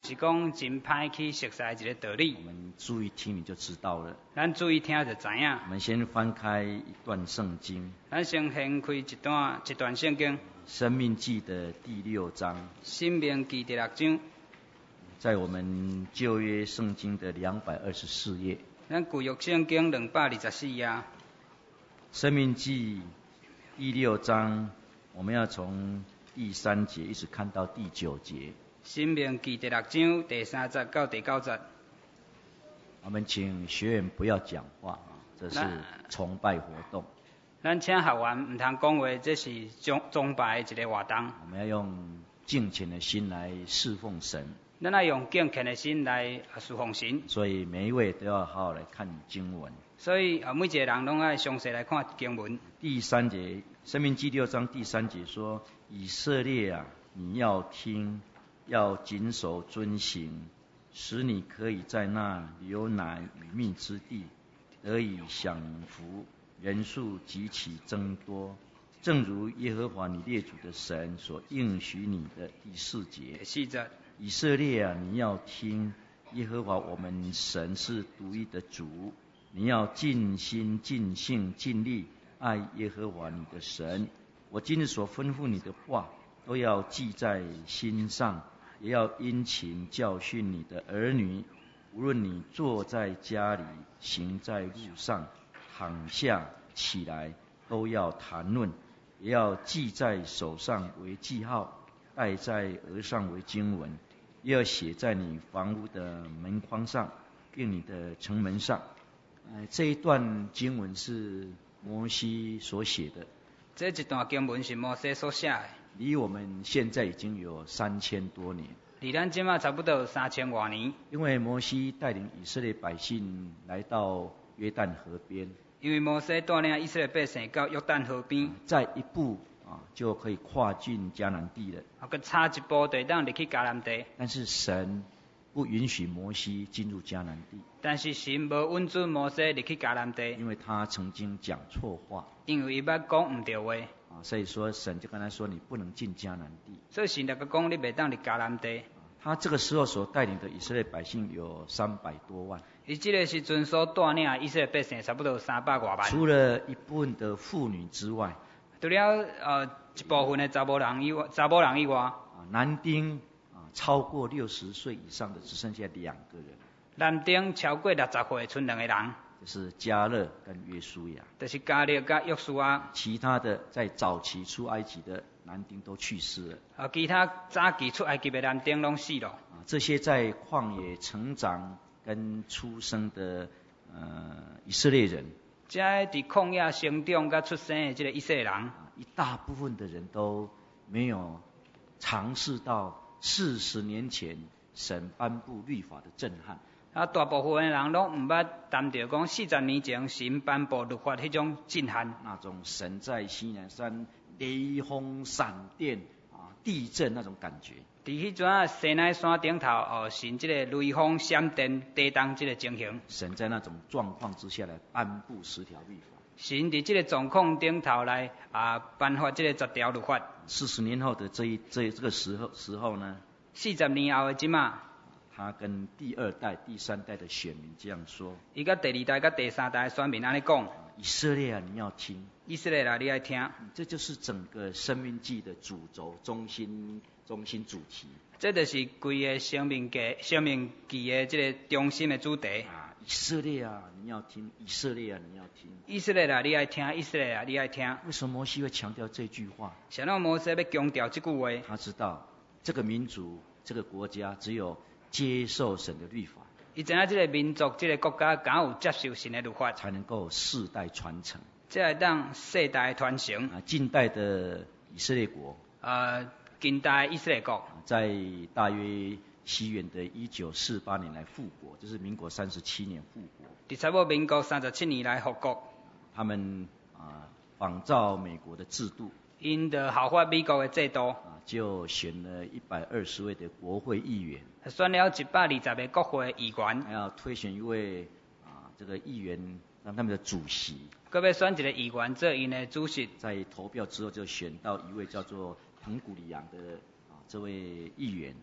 是讲真歹去熟悉一个道理。 我们注意听你就知道了。 咱注意听就知影。 我们先翻开一段圣经。 咱先掀开一段圣经。 申命记的第6章。 申命记第6章。 在我们旧约圣经的224页。 咱旧约圣经224页。 申命记第6章，我们要从第3节一直看到第9节。 申命记第6章第3节到第9节。 我们请学员不要讲话，这是崇拜活动。 咱请学员唔通讲话，这是崇拜的一个活动。 我们要用敬虔的心来侍奉神。 咱要用敬虔的心来侍奉神。 所以每一位都要好好来看经文。 所以每一个人拢要详细来看经文。 第3节，申命记6章第3节说：以色列啊，你要听，要谨守遵行，使你可以在那流奶与蜜之地得以享福，人数极其增多，正如耶和华你列祖的神所应许你的。第4节。 4节。 以色列啊，你要听，耶和华我们神是独一的主，你要尽心尽性尽力爱耶和华你的神。我今日所吩咐你的话都要记在心上，也要殷勤教训你的儿女，无论你坐在家里，行在路上，躺下起来，都要谈论，也要记在手上为记号，戴在额上为经文，也要写在你房屋的门框上，并你的城门上。这一段经文是摩西所写的。 这一段经文是摩西所写的。 离我们现在已经有3000多年。 离咱今嘛差不多有3000多年。 因为摩西带领以色列百姓来到约旦河边。 因为摩西带领以色列百姓到约旦河边。 再一步就可以跨进迦南地了。 佮差一步就当入去迦南地。 但是神不允许摩西进入迦南地。 但是神无允准摩西入去迦南地。 因为他曾经讲错话。 因为伊捌讲唔对话。 所以说神就跟他说你不能进迦南地。 所以神就讲你袂当入迦南地。 他这个时候所带领的以色列百姓有300多万。 伊这个时阵所带领以色列百姓差不多300多万。 除了一部分的妇女之外。 除了一部分的查某人以外。 男丁超过60岁以上的只剩下2个人。 男丁超过60岁剩2个人。 就是迦勒跟约书亚。 就是迦勒跟约书亚。 其他的在早期出埃及的男丁都去世了。 其他早期出埃及的男丁拢死了。 这些在旷野成长跟出生的以色列人。 这在旷野成长甲出生的这个以色列人。 一大部分的人都没有尝试到40年前神颁布律法的震撼。 大部分的人拢唔捌谈到讲40年前神颁布律法迄种震撼。 那种神在西南山雷轰闪电地震那种感觉。 伫迄阵西奈山顶头神这个雷锋闪电地动这个情形。神在那种状况之下来颁布10条律法。 神伫这个状况顶头来颁发这个10条律法。 40年后的这个时候呢 ？40年后的今嘛。 他跟第2代、第3代的选民这样说。 伊甲第2代、甲第3代的选民安尼讲。 以色列啊，你要听。 以色列啊，你要听。 这就是整个申命记的主轴、中心主题。 这就是规个申命记的这个中心的主题。 以色列啊，你要听；以色列啊，你要听。 以色列啊，你要听；以色列啊，你要听。 为什么摩西会强调这句话？ 想到摩西要强调这句话。 他知道这个民族、这个国家只有接受神的律法。 伊知影这个民族、这个国家敢有接受神的律法， 才能够世代传承。 这会当世代传承。 近代的以色列国。 近代以色列国。 在大约西元的1948年来复国，就是民国37年复国。 差不多民国37年来复国。 他们仿照美国的制度。 因的效法美国的制度。 就选了120位的国会议员。 选了120个国会议员。 还要推选一位这个议员当他们的主席。 搁要选一个议员做因的主席。 在投票之后就选到一位叫做彭古里扬的这位议员。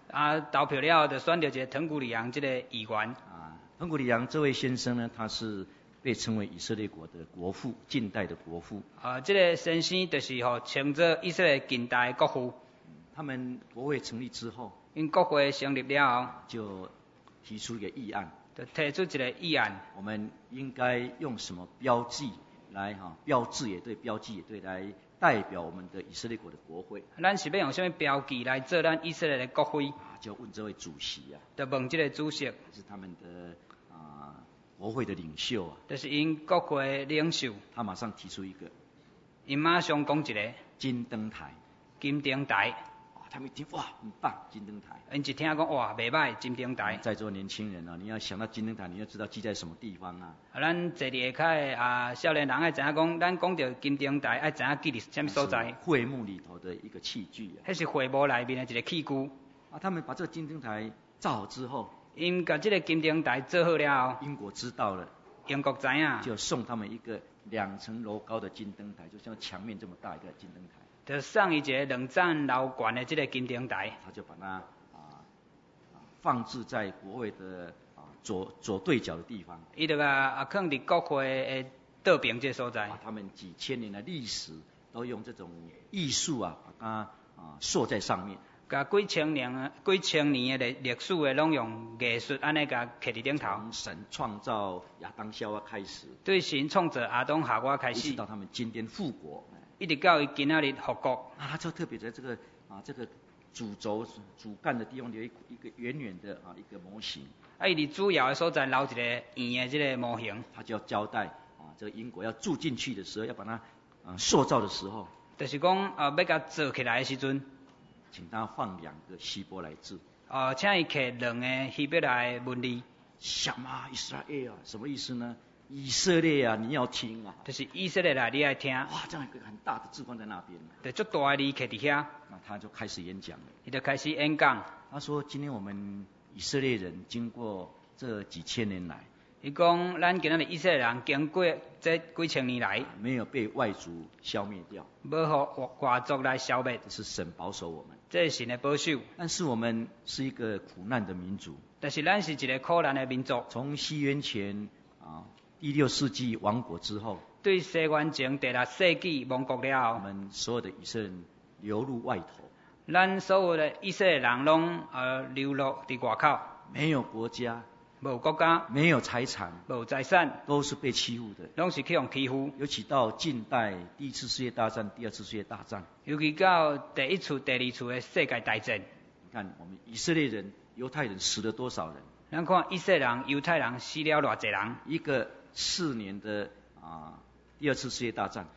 投票了后就选到一个腾古里昂这个议员。 腾古里昂这位先生呢，他是被称为以色列国的国父，近代的国父。 这个先生就是称作以色列近代国父。 他们国会成立之后， 因国会成立了后， 就提出一个议案， 就提出一个议案。 我们应该用什么标记来标志也对，标记也对，来代表我们的以色列国的国会。 咱是要用什么标记来做咱以色列的国徽？ 就问这位主席就问这个主席， 是他们的国会的领袖就是因国会领袖。 他马上提出一个， 因马上讲一个金灯台。 金灯台。 他们一听哇，很棒，金灯台。 因一听讲哇，袂歹，金灯台。 在座年轻人你要想到金灯台，你要知道记在什么地方咱坐伫下骹少年人爱知影讲，咱讲到金灯台，爱知影记伫什么所在？ 会幕里头的一个器具迄是会幕内面的一个器具。 他们把这个金灯台造好之后， 因甲这个金灯台做好了后， 英国知道了， 英国知影， 就送他们一个2层楼高的金灯台，就像墙面这么大一个金灯台。 就送伊一个2层楼高的这个金灯台。 他就把它放置在国会的左对角的地方。 伊就放伫国会的倒边这所在。 他们几千年的历史都用这种艺术把它塑在上面。 甲几千年的历史的拢用艺术安尼甲刻伫顶头。 从神创造亚当夏娃开始， 对神创造亚当夏娃开始， 一直到他们今天复国， 一直到伊今仔日复国。 他就特别在这个主轴主干的地方留一个圆圆的一个模型。 伊伫主要的所在留一个圆的这个模型。 他就要交代这个英国要住进去的时候，要把它塑造的时候， 就是讲要甲做起来的时阵， 请他放2个希伯来字。 请伊刻2个希伯来文字。 什么以色列什么意思呢？以色列你要听就是以色列你要听。 哇，这样一个很大的字放在那边。 对，足大的字刻伫遐。 那他就开始演讲了。 伊就开始演讲。 他说：今天我们以色列人经过这几千年来， 伊讲咱今仔日以色列人经过这几千年来， 没有被外族消灭掉， 无互外族来消灭。 这是神保守我们， 这是神的保守。 但是我们是一个苦难的民族。 但是咱是一个苦难的民族。 从西元前第6世纪亡国之后， 对西元前第6世纪亡国了后， 我们所有的以色列人流入外头。 咱所有的以色列人拢流落伫外口。 没有国家， 无国家， 没有财产， 无财产， 都是被欺负的， 拢是去用欺负。 尤其到近代第1次世界大战、第2次世界大战， 尤其到第1次、第2次的世界大战。 你看我们以色列人、犹太人死了多少人？ 咱看以色列人、犹太人死了偌济人？ 一个4年的第2次世界大战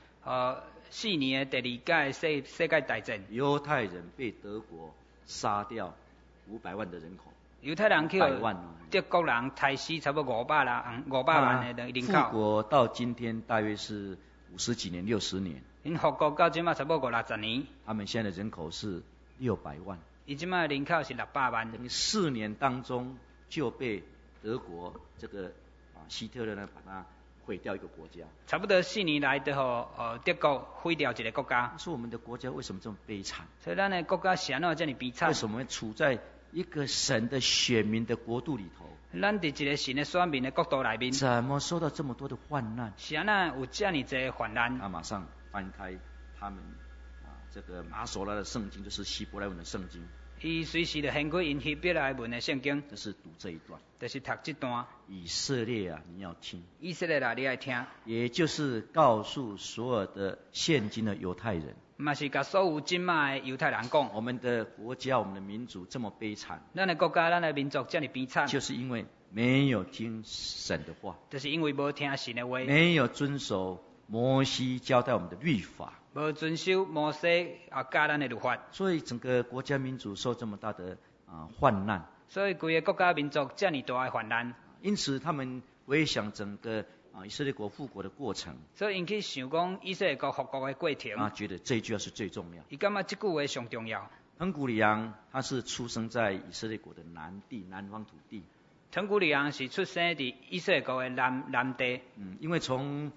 ，4年的第2届世界大战， 犹太人被德国杀掉500万的人口。 犹太人去德国人杀死差不多500万的人口。 复国到今天大约是50几年、60年。 因复国到今嘛差不多50-60年。 他们现在的人口是600万。 伊今嘛人口是600万。 等于4年当中就被德国这个希特勒呢把它毁掉一个国家。 差不多4年来就互德国毁掉一个国家。 说我们的国家为什么这么悲惨？ 所以咱的国家是安怎这么悲惨？ 为什么会处在一个神的选民的国度里头？ 咱伫一个神的选民的国度内面， 怎么受到这么多的患难？ 是安那有这么多患难？ 他马上翻开他们这个马索拉的圣经，就是希伯来文的圣经。 伊随时就掀开因希伯来文的圣经， 就是读这一段， 就是读这段。 以色列你要听。 以色列你要听。 也就是告诉所有的现今的犹太人。 嘛是甲所有今卖的犹太人讲， 我们的国家、我们的民族这么悲惨， 咱的国家、咱的民族这么悲惨， 就是因为没有听神的话， 就是因为无听神的话， 没有遵守摩西交代我们的律法， 无遵守摩西教咱的律法， 所以整个国家民族受这么大的患难， 所以规个国家民族这么大的患难， 因此他们回想整个以色列国复国的过程， 所以因去想讲以色列国复国的过程， 觉得这一句话是最重要。 伊感觉这句话上重要。 腾古里昂他是出生在以色列国的南地，南方土地。 腾古里昂是出生伫以色列国的南地。 因为从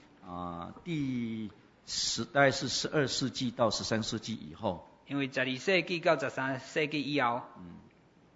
大概是12世纪到13世纪以后， 因为12世纪到13世纪以后，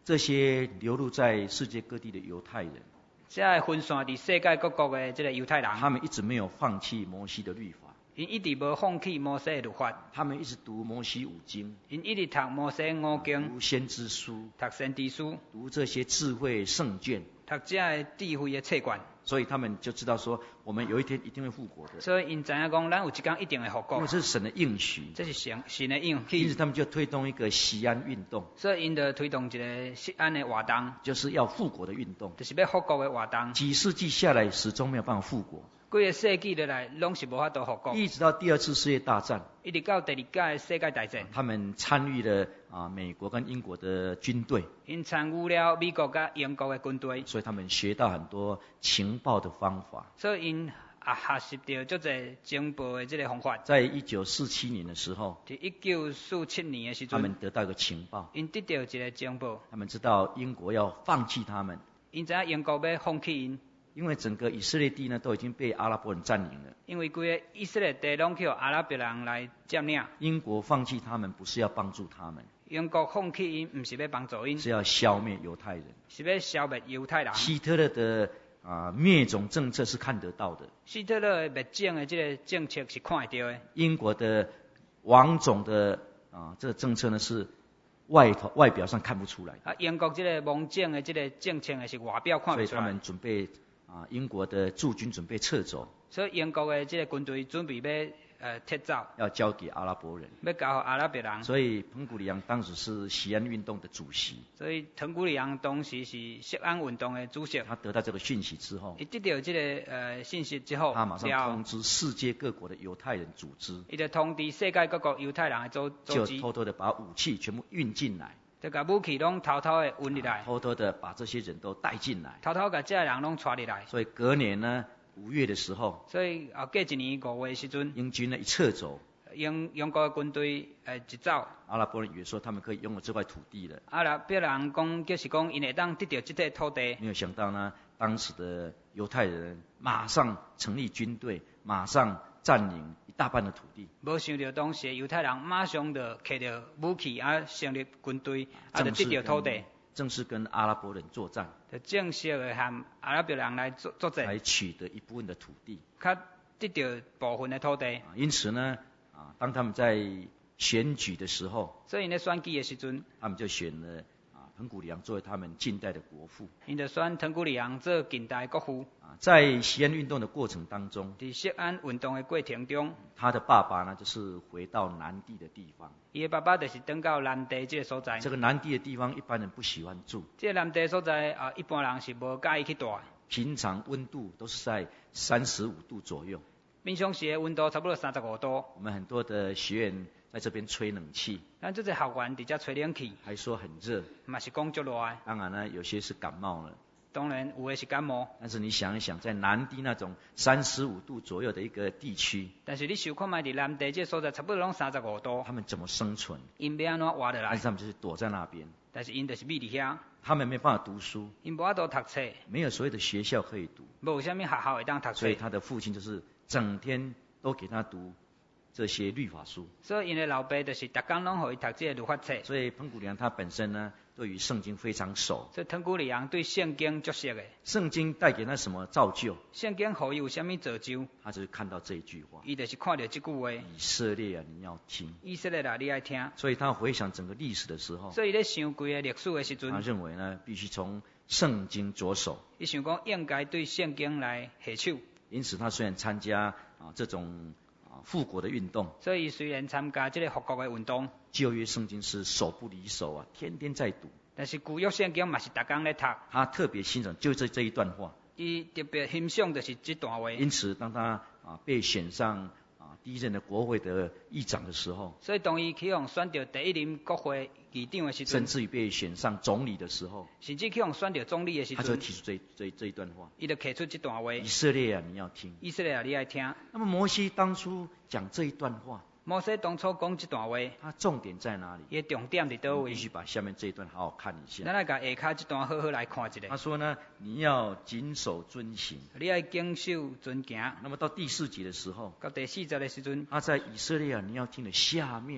这些流入在世界各地的犹太人， 这会分散伫世界各国的这个犹太人， 他们一直没有放弃摩西的律法， 因一直无放弃摩西的律法， 他们一直读摩西五经， 因一直读摩西五经， 读先知书， 读先知书， 读这些智慧圣卷， 读这个智慧的册卷， 所以他们就知道说，我们有一天一定会复国的。 所以因知影讲，咱有一天一定会复国， 因为这是神的应许， 这是神的应许， 因此他们就推动一个西安运动， 所以因就推动一个锡安的活动， 就是要复国的运动。 就是要复国的活动。 几世纪下来，始终没有办法复国， 几个世纪落来，拢是无法度复国， 一直到第二次世界大战， 一直到第二届世界大战， 他们参与了美国跟英国的军队， 因参与了美国甲英国的军队， 所以他们学到很多情报的方法。 所以因学习到足侪情报的这个方法。 在1947年的时候， 伫1947年的时阵， 他们得到一个情报， 因得到一个情报， 他们知道英国要放弃他们， 因知影英国要放弃因， 因为整个以色列地呢都已经被阿拉伯人占领了。 因为规个以色列地拢叫阿拉伯人来占领。 英国放弃他们，不是要帮助他们， 英国放弃因，唔是要帮助因， 是要消灭犹太人。 是要消灭犹太人。 希特勒的灭种政策是看得到的， 希特勒的灭种的这个政策是看得到的。 英国的王种的这个政策呢是外表上看不出来的。 英国这个王种的这个政策呢是外表看不出来。 所以他们准备英国的驻军准备撤走， 所以英国的这个军队准备要撤走， 要交给阿拉伯人， 要交阿拉伯人。 所以彭古里昂当时是锡安运动的主席。 所以腾古里昂当时是锡安运动的主席。 他得到这个讯息之后， 他得到这个信息之后， 他马上通知世界各国的犹太人组织， 他就通知世界各国犹太人的组织， 就偷偷的把武器全部运进来， 就把武器拢偷偷的运入来， 偷偷的把这些人都带进来， 偷偷把这些人拢带入来。 所以隔年呢，5月的时候， 所以隔一年5月的时阵， 英军呢一撤走， 英国的军队一走， 阿拉伯人以为说他们可以拥有这块土地了。 阿拉伯人讲就是讲，因会当得到这块土地。 没有想到呢，当时的犹太人马上成立军队，马上占领一大半的土地。 无想到当时的犹太人马上就摕到武器，成立军队，就得到土地。 正式跟阿拉伯人作战， 就正式的和阿拉伯人来作战， 才取得一部分的土地， 较得到部分的土地。 因此呢，当他们在选举的时候， 所以因咧选举的时阵， 他们就选了彭古里昂作为他们近代的国父。 因就选腾古里昂做近代国父。 在锡安运动的过程当中， 在锡安运动的过程中， 他的爸爸呢就是回到南地的地方。 伊的爸爸就是登到南地这个所在。 这个南地的地方一般人不喜欢住。 这个南地所在一般人是无介意去住。 平常温度都是在35度左右。 平常时的温度差不多35度。 我们很多的学员在这边吹冷气。 咱这些学员伫这吹冷气。 还说很热。 嘛是讲足热的。 当然呢，有些是感冒了。 当然有的是感冒。 但是你想一想，在南地那种35度左右的一个地区， 但是你想看卖伫南地这所在差不多拢35度， 他们怎么生存？ 因要安怎活得来？ 但是他们就是躲在那边。 但是因就是秘伫遐。 他们没办法读书。 因无法度读册。 没有所谓的学校可以读。 无啥物学校会当读册。 所以他的父亲就是整天都给他读这些律法书。 所以因的老爸就是逐工拢互伊读这个律法册。 所以彭古里昂他本身呢，对于圣经非常熟。 所以腾古里昂对圣经足熟的。 圣经带给他什么造就？ 圣经互伊有啥物造就？ 他就是看到这一句话。 伊就是看到这句话。 以色列啊，你要听。 以色列啊，你爱听。 所以他回想整个历史的时候。 所以咧想规个历史的时阵。 他认为呢，必须从圣经着手。 伊想讲应该对圣经来下手。 因此他虽然参加这种复国的运动， 所以虽然参加这个复国的运动， 旧约圣经是手不离手天天在读。 但是旧约圣经嘛是逐工咧读。 他特别欣赏就这一段话。 伊特别欣赏就是这段话。 因此，当他被选上第一任的国会的议长的时候， 所以当伊去用选到第一任国会议长的时阵， 甚至于被选上总理的时候， 甚至去用选到总理的时阵， 他就提出这一段话。 伊就提出这段话。 以色列啊，你要听。 以色列啊，你爱听。 那么摩西当初讲这一段话。 摩西当初讲这段话， 他重点在哪里？ 伊的重点伫倒位？ 必须把下面这一段好好看一下。 咱来甲下骹这段好好来看一下。 他说呢，你要谨守遵行。 你要谨守遵行。 那么到第4节的时候， 到第4节的时阵， 他在以色列啊，你要听的下面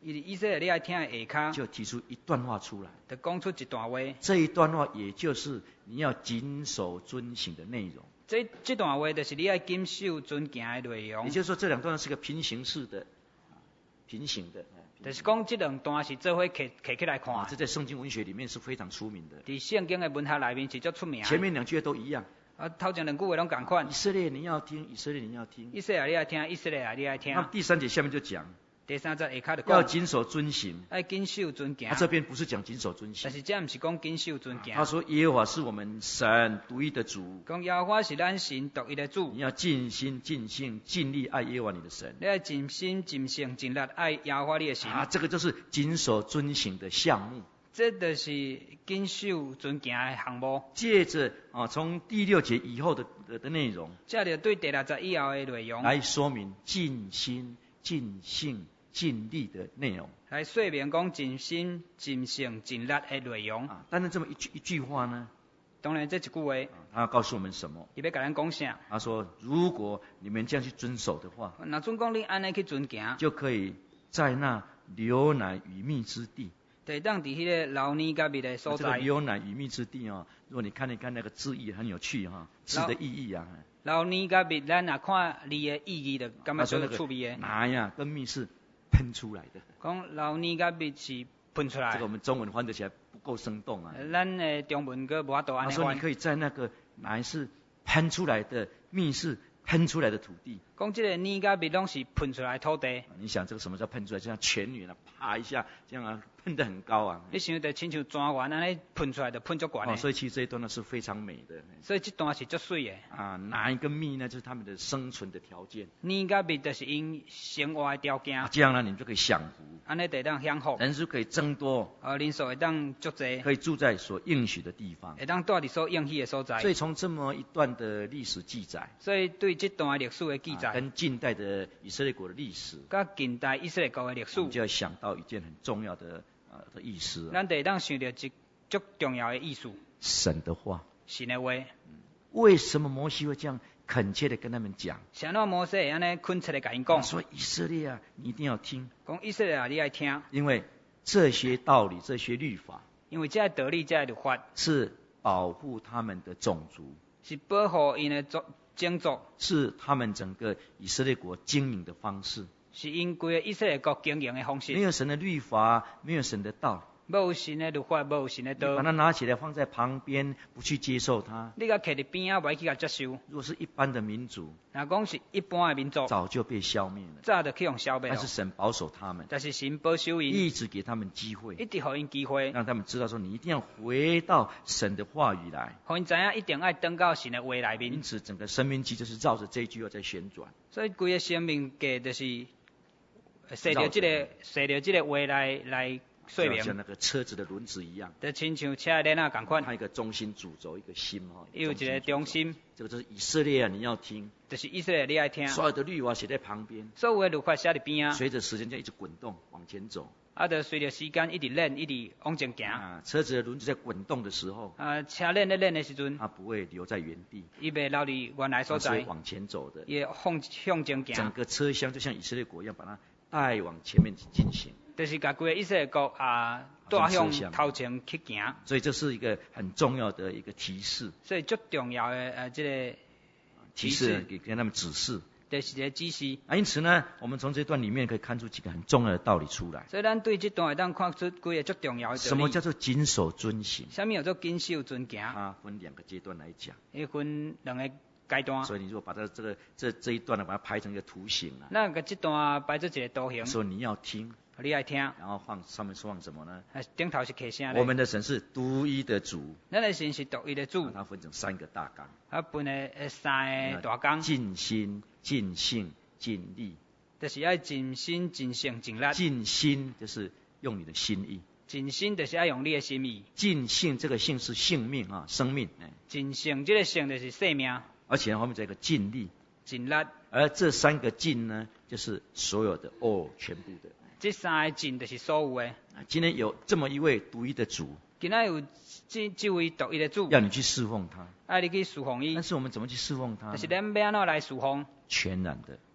以色列你爱听的下骹， 就提出一段话出来。 就讲出一段话。 这一段话也就是你要谨守遵行的内容。 这段话就是你爱谨守遵行的内容。 也就是说，这两段是个平行式的，平行的。 就是讲这两段是做伙摕起来看。 这在圣经文学里面是非常出名的。 伫圣经的文学里面是足出名。 前面两句都一样。 头前两句话拢同款。 以色列你要听，以色列你要听。 以色列你爱听，以色列你爱听。 那第3节下面就讲。 第3节下骹就讲。 要谨守遵行。 爱谨守遵行。 他这边不是讲谨守遵行。 但是这不是讲谨守遵行。 他说耶和华是我们神独一的主。 讲耶和华是咱神独一的主。 你要尽心尽性尽力爱耶和华你的神。 你要尽心尽性尽力爱耶和华你的神。 这个就是谨守遵行的项目。 这就是谨守遵行的项目。 借着从第6节以后的内容， 接着对第6节以后的内容来说明尽心尽性尽力的内容， 来说明讲尽心尽性尽力的内容。 但是这么一句话呢？ 当然这一句话， 他要告诉我们什么？ 伊要甲咱讲啥？ 他说：如果你们这样去遵守的话， 那准讲你安尼去遵行， 就可以在那流奶与蜜之地。 对，当伫迄个流奶甲蜜的所在。 这个流奶与蜜之地如果你看一看那个字义很有趣字的意义啊。 流奶甲蜜，咱若看字的意义，就感觉足趣味的。 奶呀跟蜜是喷出来的。 讲流奶甲蜜是喷出来。 这个我们中文翻得起来不够生动啊。 咱的中文阁无法度安尼翻。 他说你可以在那个奶是喷出来的，蜜是喷出来的土地。 讲这个奶甲蜜拢是喷出来的土地。 你想这个什么叫喷出来？就像泉源啪一下，这样喷得很高啊。 你想得亲像泉源安尼喷出来的，喷足高的。 所以其实这一段呢是非常美的。 所以这段是足水的。 奶跟蜜呢就是他们的生存的条件。 奶甲蜜就是因生活的条件。 这样呢你们就可以享福。 安尼就当享福。 人数可以增多。 人数会当足济。 可以住在所应许的地方。 会当住伫所应许的所在。 所以从这么一段的历史记载。 所以对这段历史的记载。 跟近代的以色列国的历史。 跟近代以色列国的历史。 我们就要想到一件很重要的意思。 咱得当想到一足重要的意思。 神的话。 神的话。 为什么摩西会这样恳切的跟他们讲？ 啥那摩西会安尼恳切的跟因讲？ 说以色列啊，你一定要听。 讲以色列啊，你爱听。 因为这些道理、这些律法， 因为这道理、这律法是保护他们的种族， 是保护因的种族， 是他们整个以色列国经营的方式， 是因规个以色列国经营的方式。 没有神的律法，没有神的道。 没有神的律法，没有神的道。 把它拿起来放在旁边，不去接受它。 你甲摕伫边啊，袂去甲接受。 如果是一般的民族， 若讲是一般的民族， 早就被消灭了。 早就去用消灭了。 但是神保守他们， 但是神保守因， 一直给他们机会， 一直给因机会， 让他们知道说，你一定要回到神的话语来。 让因知影一定要登到神的话内面。 因此，整个生命记就是绕着这一句话在旋转。 所以，规个生命记就是随着这个话来。 像那个车子的轮子一样， 就亲像车轮啊同款。 它一个中心主轴，一个心有一个中心。 这个就是以色列啊，你要听。 就是以色列你爱听。 所有的律法写在旁边。 所有的律法写在边啊。 随着时间就一直滚动往前走。 就随着时间一直练，一直往前行。 车子的轮子在滚动的时候。 车轮在练的时阵。 它不会留在原地。 伊袂留伫原来所在。 它是往前走的。 也向前行。 整个车厢就像以色列国一样，把它带往前面进行。 就是把规个以色列国带向头前去行。 所以这是一个很重要的一个提示。 所以最重要的这个提示给他们指示。 就是个指示。 因此呢，我们从这段里面可以看出几个很重要的道理出来。 所以咱对这段会当看出几个最重要的道理。 什么叫做谨守遵行？ 什么叫做谨守遵行？ 它分2个阶段来讲。 分2个阶段。 所以你如果把它这一段呢，把它排成一个图形啊。 那个这段摆做一个图形。 说你要听。 你爱听， 然后上面放什么呢？ 顶头是刻啥呢？ 我们的神是独一的主。 咱的神是独一的主。 它分成3个大纲。 分的3个大纲。 尽心、尽性、尽力。 就是要尽心、尽性、尽力。 尽心就是用你的心意。 尽心就是要用你的心意。 尽性这个性是性命啊，生命。 尽性这个性就是生命。 而且后面再一个尽力。 尽力。 而这3个尽呢，就是所有的全部的。 这3个尽就是所有的。 今天有这么一位独一的主。 今天有这位独一的主。 要你去侍奉他。 要你去侍奉伊。 但是我们怎么去侍奉他？ 就是咱要安怎来侍奉？ 全然的。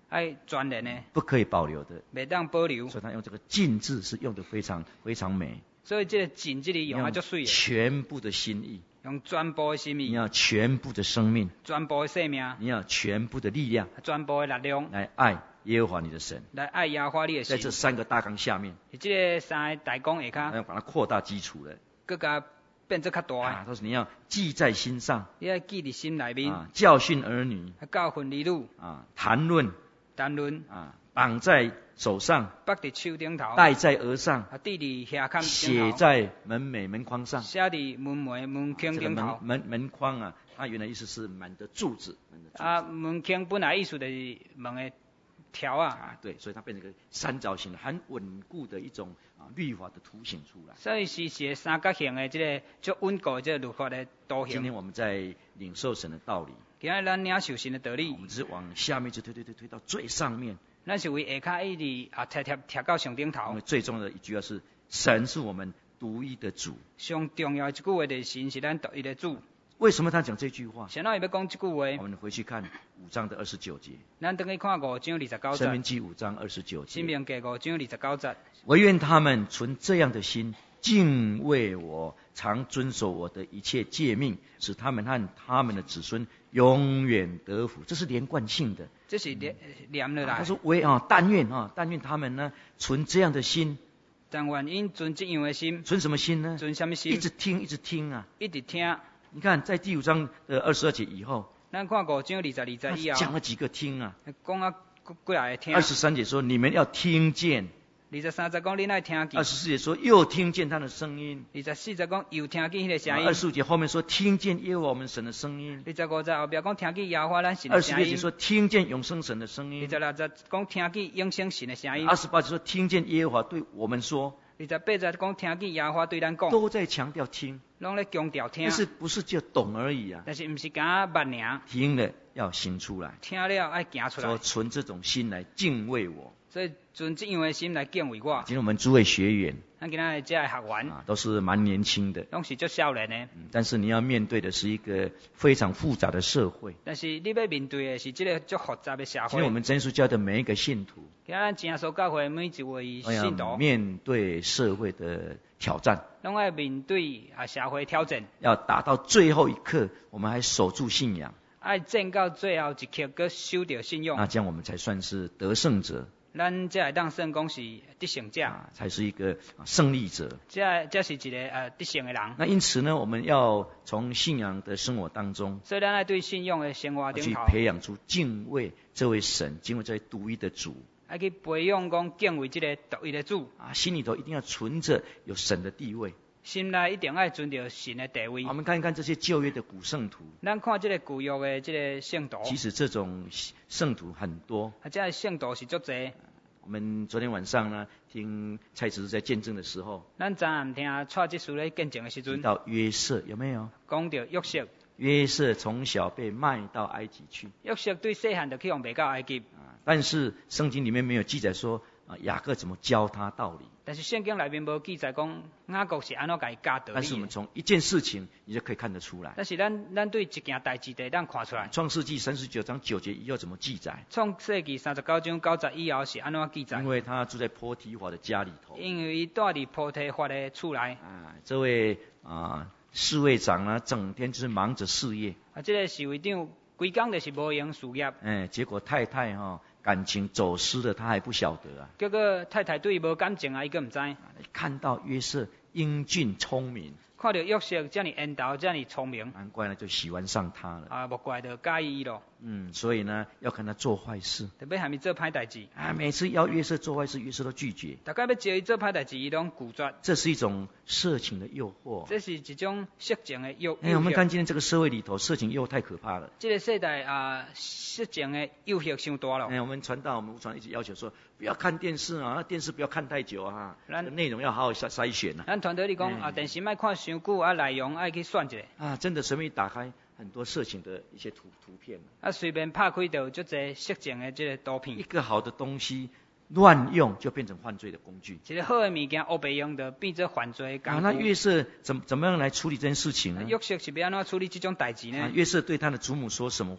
爱全然的， 不可以保留的。 袂当保留。 所以他用这个尽字是用得非常非常美。 所以这个尽这里用啊足水的， 全部的心意， 用全部的心意， 你要全部的生命， 全部的生命， 你要全部的力量， 全部的力量来爱耶和华你的神， 来爱耶和华你的神。 在这3个大纲下面， 这个3个大纲下骹， 要把它扩大基础了， 更加变做较大啊，他说你要记在心上， 你要记伫心内面， 教训儿女， 教训儿女， 谈论，绑在手上， 绑伫手顶头， 戴在额上， 戴伫下坎， 写在门楣门框上， 写伫门楣门框顶头。 门框啊，它原来意思是门的柱子。 门框本来意思就是门的条啊。 对，所以它变成一个三角形的，很稳固的一种律法的图形出来。 所以是写三角形的这个足稳固的这个律法的图形。 今天我们在领受神的道理， 今日咱领受神的道理， 我们只是往下面就推到最上面。 咱是为下骹一直贴到上顶头。 因为最重要的一句话是，神是我们独一的主。 上重要一句话就是神是咱独一的主。 为什么他讲这句话？ 谁要讲这句话？ 我们回去看5章的29节。 咱等去看5章29节。 申命记5章29节。 申命记5章29节。 惟愿他们存这样的心，敬畏我，常遵守我的一切诫命，使他们和他们的子孙永远得福。这是连贯性的。 这是连了来。 他说但愿他们呢存这样的心。 但愿因存这样的心。 存什么心呢？ 存什么心？ 一直听啊。 一直听。 你看，在第5章的22节以后， 咱看5章22节以后， 讲了几个听啊？ 讲啊，过来听。 23节说你们要听见。 23节讲你爱听见。 24节说又听见他的声音。 24节讲又听见他的声音。 25节后面说听见耶和华我们神的声音。 25节后边讲听见耶和华咱神的声音。 26节说听见永生神的声音。 26节讲听见永生神的声音。 28节说听见耶和华对我们说。 28节讲听见耶和华对咱讲。 都在强调听。 拢咧强调听。 但是不是就懂而已啊？ 但是不是讲捌尔。 听了要行出来。 听了爱行出来。 说存这种心来敬畏我。 所以存这样的心来敬畏我。 今天我们诸位学员， 咱今仔这学员都是蛮年轻的， 拢是足少年的。 但是你要面对的是一个非常复杂的社会。 但是你要面对的是这个足复杂的社会。 今天我们真耶稣教的每一个信徒， 今咱真耶稣教会每一位信徒， 面对社会的挑战， 拢要面对社会挑战。 要打到最后一刻，我们还守住信仰。 爱战到最后一刻，搁守着信仰。 那这样我们才算是得胜者。 咱才会当算讲是得胜者， 才是一个胜利者。 这是一个得胜的人。 那因此呢，我们要从信仰的生活当中， 所以咱要对信仰的生活去培养出敬畏这位神，敬畏这位独一的主。 要去培养讲敬畏这个独一的主。 心里头一定要存着有神的地位。 心内一定要存着神的地位。 我们看一看这些旧约的古圣徒。 咱看这个旧约的这个圣徒。 其实这种圣徒很多。 这个圣徒是足多。 我们昨天晚上呢，听蔡执事在见证的时候， 咱昨暗听蔡执事咧见证的时阵， 提到约瑟有没有？ 讲到约瑟。 约瑟从小被卖到埃及去。 约瑟对细汉就去往卖到埃及。 但是圣经里面没有记载说雅各怎么教他道理。 但是圣经里面无记载讲雅各是安怎甲伊教道理。 但是我们从一件事情你就可以看得出来。 但是咱对一件代志得当看出来。 创世纪39章9节以后怎么记载？ 创世纪39章9节以后是安怎记载？ 因为他住在波提乏的家里头。 因为伊住伫波提乏的厝内。 这位侍卫长呢，整天就是忙着事业。 这个侍卫长规工就是无用事业。 结果太太感情走失了，他还不晓得啊。 结果太太对伊无感情伊佫唔知。 看到约瑟英俊聪明， 看到约瑟这么缘投，这么聪明， 难怪呢就喜欢上他了。 莫怪就介意伊咯。 所以呢要跟他做坏事。 特别还没做歹代志。 每次要约瑟做坏事，约瑟都拒绝。 大家要叫伊做歹代志，伊拢拒绝。 这是一种色情的诱惑。 这是一种色情的诱。 我们看今天这个社会里头，色情诱惑太可怕了。 这个世代色情的诱惑伤大了。 我们传道，我们传一直要求说，不要看电视啊，电视不要看太久啊，内容要好好筛选啊。 咱团队里讲电视莫看伤久，内容爱去选一下。 真的随便一打开，很多色情的一些图片。 随便拍开就有足侪色情的这个图片。 一个好的东西乱用就变成犯罪的工具。 一个好的物件黑白用就变做犯罪的工具。 那约瑟怎么样来处理这件事情呢？ 约瑟是要安怎处理这种代志呢？ 约瑟对他的祖母说什么话？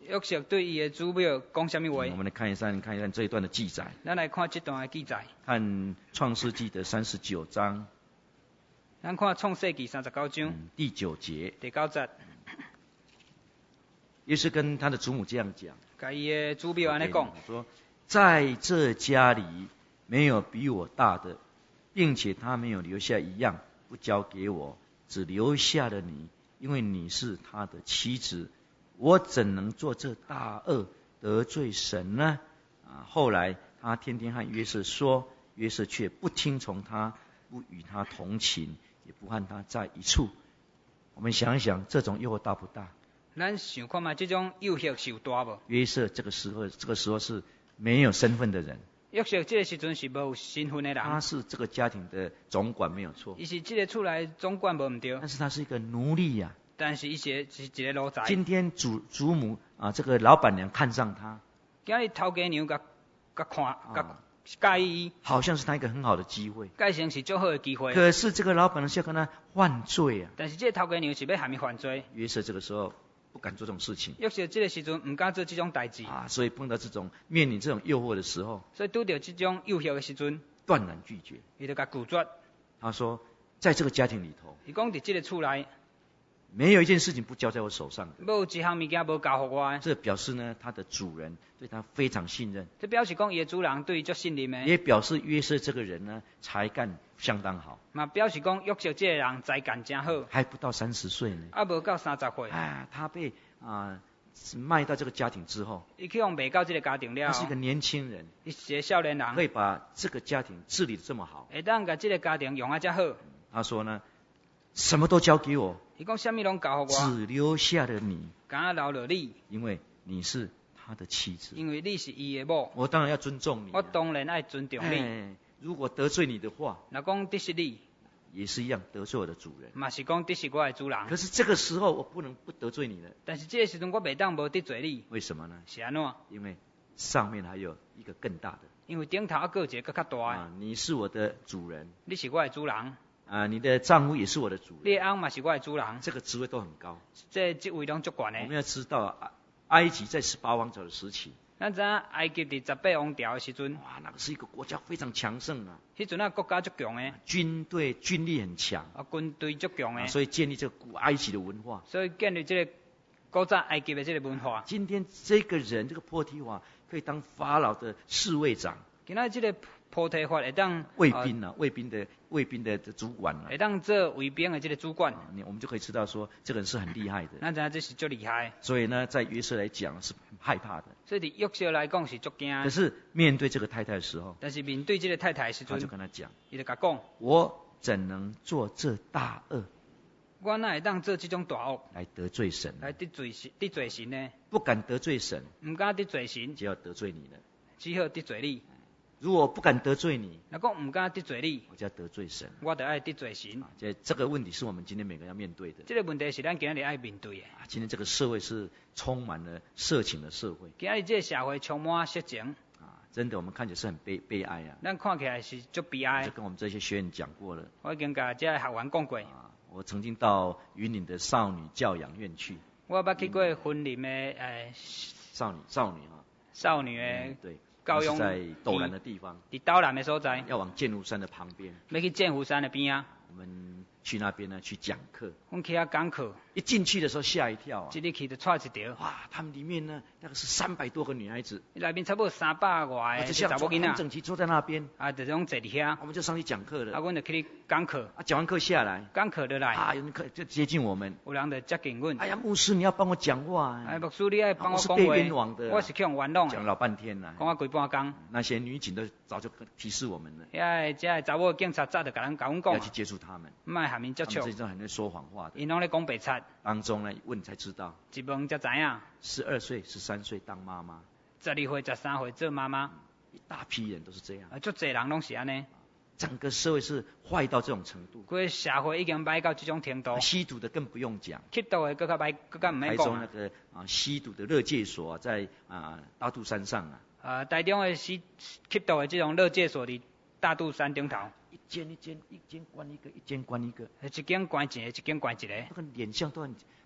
约瑟对伊的祖庙讲什么话？ 我们来看一看这一段的记载。 咱来看这段的记载。 看创世纪的39章。 咱看创世纪39章、 第9节。 第9节。 约瑟跟他的祖母这样讲。 甲伊的祖庙安尼讲。 说，在这家里没有比我大的，并且他没有留下一样不交给我，只留下了你，因为你是他的妻子。我怎能做这大恶得罪神呢？后来他天天和约瑟说，约瑟却不听从他，不与他同寝，也不和他在一处。我们想一想，这种诱惑大不大？ 咱想看嘛，这种诱惑是有大无？ 约瑟这个时候是没有身份的人。 约瑟这个时阵是无有身份的人。他是这个家庭的总管，没有错。 伊是这个厝内总管无唔对。 但是他是一个奴隶呀。 但是伊是一个奴才。 今天祖母这个老板娘看上他。 今日头家娘甲介意伊。 好像是他一个很好的机会。 介成是最好的机会。 可是这个老板娘是要跟他犯罪啊。 但是这个头家娘是要喊伊犯罪。 约瑟这个时候不敢做这种事情。 约瑟这个时阵唔敢做这种代志。 所以碰到面临这种诱惑的时候。 所以拄到这种诱惑的时阵。 断然拒绝。 伊就甲拒绝。 他说，在这个家庭里头。 伊讲伫这个厝内。 没有一件事情不交在我手上的。 没有一项物件无交互我。 这表示呢，他的主人对他非常信任。 这表示讲，伊的主人对伊足信任的。 也表示约瑟这个人呢，才干相当好。 嘛表示讲，约瑟这个人才干真好。 还不到30岁呢。 无到30岁。 他被卖到这个家庭之后。 伊去用卖到这个家庭了。 他是一个年轻人。 伊是一个少年人。 可以把这个家庭治理得这么好。 会当甲这个家庭用啊这好。 他说呢，什么都交给我。 伊讲什么拢交互我， 只留下了你， 敢留了你， 因为你是他的妻子， 因为你是伊的某， 我当然要尊重你， 我当然爱尊重你。 如果得罪你的话， 若讲得失你， 也是一样得罪我的主人， 嘛是讲得失我的主人。 可是这个时候我不能不得罪你了。 但是这个时阵我袂当无得罪你， 为什么呢？ 是安怎？ 因为上面还有一个更大的， 因为顶头还有一个较大的。 你是我的主人， 你是我的主人。 你的丈夫也是我的主人， 你翁嘛是我的主人， 这个职位都很高， 这职位拢足悬的。 我们要知道，埃及在18王朝的时期， 咱知影埃及伫18王朝的时阵， 那个是一个国家非常强盛啊， 迄阵国家足强的， 军力很强， 军队足强的， 所以建立这个古埃及的文化， 所以建立这个古早埃及的这个文化。 今天这个人，这个波提乏可以当法老的侍卫长， 今仔这个波提乏会当卫兵的主管啊， 会当做卫兵的这个主管， 我们就可以知道说这个人是很厉害的。 咱知影这是足厉害。 所以呢，在约瑟来讲是很害怕的。 所以伫约瑟来讲是足惊。 可是面对这个太太的时候， 但是面对这个太太的时阵， 他就跟他讲， 伊就甲讲， 我怎能做这大恶？ 我哪会当做这种大恶来得罪神？ 来得罪神呢？ 不敢得罪神， 唔敢得罪神， 就要得罪你了。 只好得罪你。 如果不敢得罪你， 若讲唔敢得罪你， 我就要得罪神。 我就爱得罪神。 这个问题是我们今天每个人要面对的。 这个问题是咱今日爱面对的。 今天这个社会是充满了色情的社会。 今日这个社会充满色情。 真的我们看起来是很悲哀啊。 咱看起来是足悲哀。 就跟我们这些学员讲过了。 我已经甲这些学员讲过。 我曾经到云林的少女教养院去。 我捌去过云林的少女的对。 教养在斗南的地方， 伫斗南的所在， 要往剑湖山的旁边， 要去剑湖山的边啊。 我们去那边呢去讲课， 我们去遐讲课， 一进去的时候吓一跳啊！ 一入去就踹一条， 哇！他们里面呢，大概是300多个女孩子， 内面差不多300外个查某囡仔， 很整齐坐在那边， 就种坐伫遐， 我们就上去讲课了。 阮就去讲课， 讲完课下来， 讲课就来， 有人就接近我们， 有人就接近阮。 哎呀，牧师你要帮我讲话， 牧师你要帮我讲话， 我是被冤枉的， 我是去用冤枉的， 讲老半天了， 讲规半工。 那些女警都早就提示我们了， 这查某警察早就甲阮讲， 要去接触他们， 卖下面接触。 这种很会说谎话的， 因拢咧讲白贼。 当中呢，问才知道， 一问才知影 ，12岁、13岁当妈妈 ，12岁、13岁做妈妈， 一大批人都是这样， 足侪人拢是安尼。 整个社会是坏到这种程度， 规个社会已经歹到这种程度。 吸毒的更不用讲， 吸毒的更较歹，更较唔免讲。 台中那个吸毒的乐戒所在大肚山上台中的吸毒的这种乐戒所伫大肚山顶头。 一间关一个，一间关一个， 一间关一个，一间关一个。 那个脸相都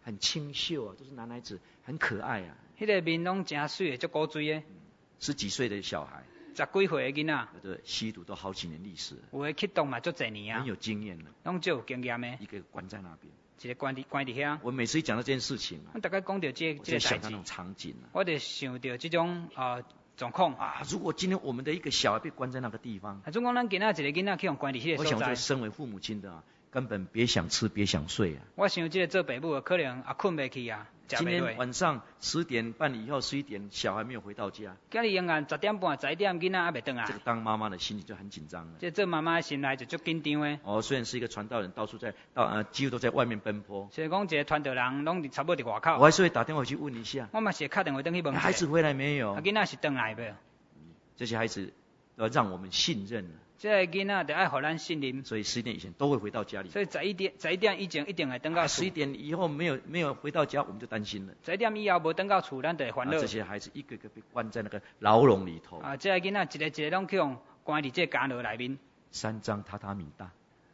很清秀啊，都是男孩子，很可爱啊。 迄个面拢真水的，足古锥的。 10几岁的小孩， 10几岁的囡仔， 对，吸毒都好几年历史了， 有的吸毒嘛足侪年啊很，有经验了， 拢足有经验的， 一个关在那边。 一个关伫遐。 我每次一讲到这件事情啊， 我大概讲到这我个代志在想那种，场景啊。 我就想到这种状况。 啊，如果今天我们的一个小孩被关在那个地方， 总讲咱今仔一个囡仔去用关伫迄个所在我想这，身为父母亲的啊，根本别想吃，别想睡啊。 我想这个做爸母的可能也困袂去啊，食今天袂落。 晚上10点半以后11点，小孩没有回到家， 今日永远10点半、11点，囡仔还袂转来这个。当妈妈的心里就很紧张了。 这做妈妈的心内就足紧张的。 哦，虽然是一个传道人，到处几乎都在外面奔波， 所以讲，一个传道人拢差不多伫外我口。 还是会打电话去问一下， 我嘛是会敲电话转去问一下孩子回来没有？ 囡仔是转来袂？ 这些孩子都要让我们信任了， 这个囡仔就爱互咱信任。 所以11点以前都会回到家里。 所以11点以前一定会转到厝。 11点以后没有回到家，我们就担心了。 11点以后无转到厝，咱就会烦恼。 这些孩子一个个被关在那个牢笼里头， 这个囡仔一个拢去用关伫这个监牢内面。 3张榻榻米大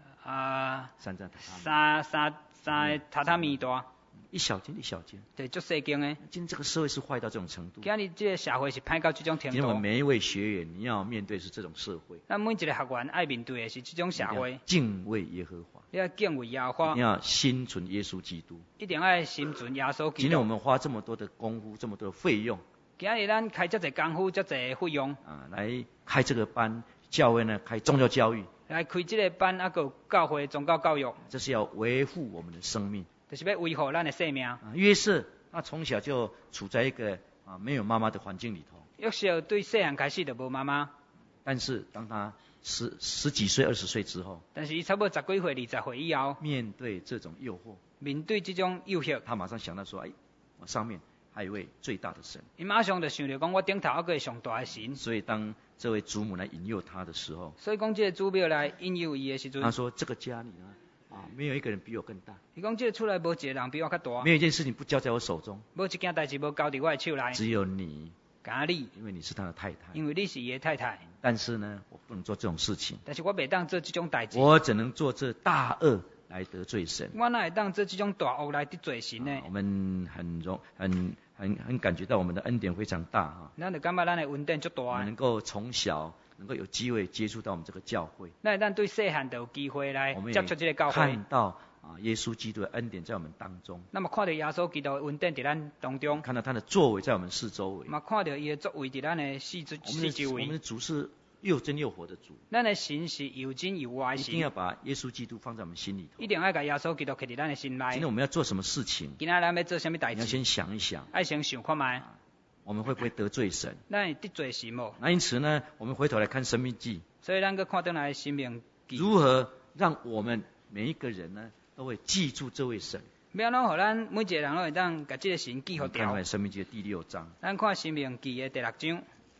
，3张榻榻米， 三个榻榻米大， 一小间一小间。 对，足细间的。 今天这个社会是坏到这种程度。 今日这个社会是歹到这种程今天我们度。 每一位学员，你要面对是这种社会， 咱每一个学员爱面对的是这种社你要会。 敬畏耶和华， 你要敬畏耶和华你，要心存耶稣基督。 一定爱心存耶稣基今天我督。 们花这么多的功夫，这么多的费用今日咱开遮侪功夫，遮侪费用来开这个班，教会呢开宗教教育， 来开这个班，还有教会宗教教育， 这是要维护我们的生命。 就是要维护咱的生命。 约瑟他从小就处在一个没有妈妈的环境里头， 约瑟对细汉开始就无妈妈， 但是当他十几岁、20岁之后， 但是伊差不多10几岁、20岁以后， 面对这种诱惑， 面对这种诱惑， 他马上想到说：哎，我上面还有一位最大的神。 伊马上就想到讲，我顶头还有一个上大的神。 所以当这位祖母来引诱他的时候， 所以讲，这个祖庙来引诱伊的时阵， 他说：这个家里呢，没有一个人比我更大， 伊讲这个厝内无一个人比我较大， 没有一件事情不交在我手中， 无一件代志无交伫我的手内， 只有你， 敢你， 因为你是他的太太。 因为你是伊的太太。 但是呢，我不能做这种事情， 但是我袂当做这种代志， 我只能做这大恶来得罪神。 我哪会当做这种大恶来得罪神呢？ 我们很感觉到我们的恩典非常大哈， 咱就感觉咱的恩典足大的。 我们能够从小能够有机会接触到我们这个教会， 咱会当对细汉就有机会来我们接触这个教会看。到耶稣基督的恩典在我们当中， 那么看到耶稣基督的恩典伫咱当中， 看到他的作为在我们四周围。 嘛看到伊的作为伫咱的四周围。 我们的主是又真又活的主， 咱的神是又真又活的神， 一定要把耶稣基督放在我们心里头。 一定要把耶稣基督刻伫咱的心内。 今天我们要做什么事情， 今仔咱要做什么代志？ 你要先想一想， 爱先想看卖， 我们会不会得罪神？ 咱会得罪神无？ 那因此呢，我们回头来看生命记， 所以咱去看倒来生命记， 如何让我们每一个人呢都会记住这位神。 要怎互咱每一个人都会当把这个神记好看掉。 看生命记的第6章， 咱看生命记的第6章